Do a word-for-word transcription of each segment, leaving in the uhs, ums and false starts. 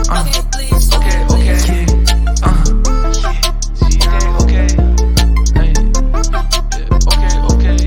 uh, okay, okay, yeah, uh, okay, okay, hey, yeah, okay, okay,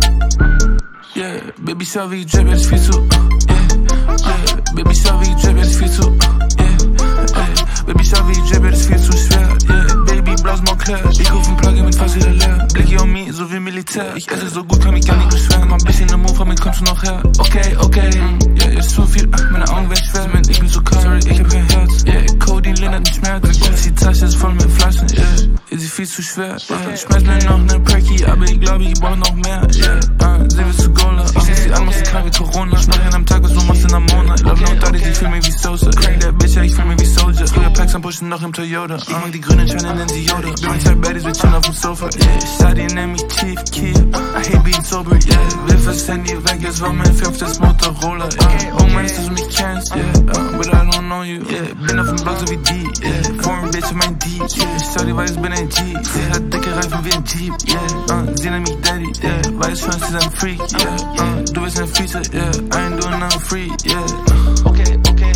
yeah, baby, sag wie ich rappe, ist viel zu, yeah, yeah, baby, sag wie ich rappe, ist viel zu, yeah, hey, baby, sag wie ich rappe, ist viel zu schwer, yeah, baby, blaus Montclair, ich ruf ein Plugin mit fast jeder leer, Blicky on me, so wie Militär, ich esse so gut, kann mich gar nicht beschweren, mal ein bisschen im Move, damit kommst du noch her, okay, okay, ja, yeah, ist zu viel, meine Augen werden schwer, man, ich bin so kalt, sorry, ich hab kein Herz, yeah, Codein lindert den Schmerz, die Tasche ist voll mit Flaschen, yeah, ist sie viel zu schwer, yeah, schmeiß mir noch ne Perky, aber ich glaube, ich brauch noch mehr, yeah, uh, sie will zu Gola, ich seh sie an, mach sie krank wie Corona, ich mach einen am Tag, was du machst in einem Monat, love no daddy, ich fühl mich wie Sosa, crack that bitch, ja, ich fühl mich wie Soldier, früher Packs am Pushen noch im Toyota, ich mag die grünen Scheine, nennen sie Yoda, bin mit zwei Baddies, wir chillen auf dem Sofa, yeah, Shadi nennt mich Chief Keef, I hate being sober, yeah, will fürs Handy weg, es war mein fünftes Motorola, yeah, oh man, dass du mich kennst, yeah, uh, but I don't know you, yeah, bin auf dem Block so wie die, yeah, foreign bitch in mein D, yeah, Shadi weiß, ich bin ein G, sie hat dicke Reifen wie ein Jeep, yeah, uh, sie nennt mich Daddy, yeah, weiß schon, sie ist ein Freak, yeah, uh, du bist ein Feature, yeah, I ain't doing nothing free, yeah, okay, okay,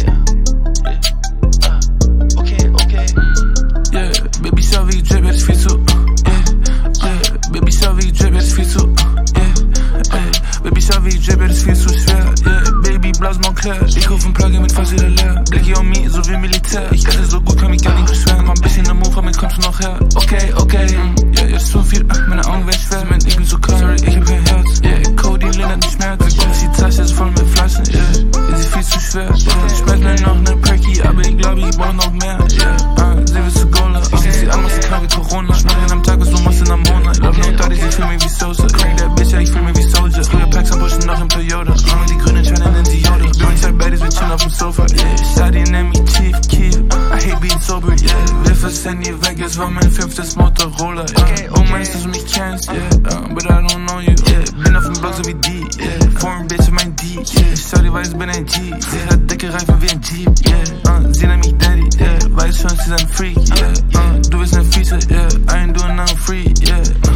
yeah, uh, okay, okay, yeah, baby, sag wie ich rappe, ist viel zu, yeah, yeah, baby, sag wie ich rappe, ist viel zu, yeah, hey, baby, sag wie ich rappe, ist viel zu schwer, yeah, baby, blaus Montclair, ich ruf ein Plugin mit fast jeder leer, Blicky on me, so wie Militär, ich esse so gut, kann mich gar nicht beschweren, mal ein bisschen im Move, damit kommst du noch her, okay, okay, ja, yeah, ist zu viel, meine Augen werden schwer, man, ich bin so kalt, sorry, ich hab kein Herz, yeah, Codein lindert den Schmerz, die Tasche ist voll mit Flaschen, yeah, ist sie viel zu schwer, yeah, schmeiß mir noch ne Perky, aber ich glaube, ich brauch noch mehr, yeah, uh, sie will zu Gola, ich seh sie an, mach sie krank wie Corona, ich mach einen am Tag, was du machst in einem Monat, love no daddy, ich fühl mich wie Sosa, crack that bitch, ja, ich fühl mich wie Soldier, früher Packs am Pushen noch im Toyota, ich mag die grünen Scheine, nennen sie Yoda, bin mit zwei Baddies, wir chillen auf dem Sofa, yeah, Shadi nennt mich Chief Keef, I hate being sober, yeah, will fürs Handy weg, es war mein fünftes Motorola, yeah, oh man, dass du mich kennst, yeah, uh, but I don't know you, yeah, bin auf dem Block so wie die, yeah, foreign bitch in mein D, yeah, Shadi weiß, ich bin ein G, sie hat dicke Reifen wie ein Jeep, yeah, uh, sie nennt mich Daddy, yeah, weiß schon, sie ist ein Freak, yeah, uh, du bist ein Feature, yeah, I ain't doing nothing free, yeah.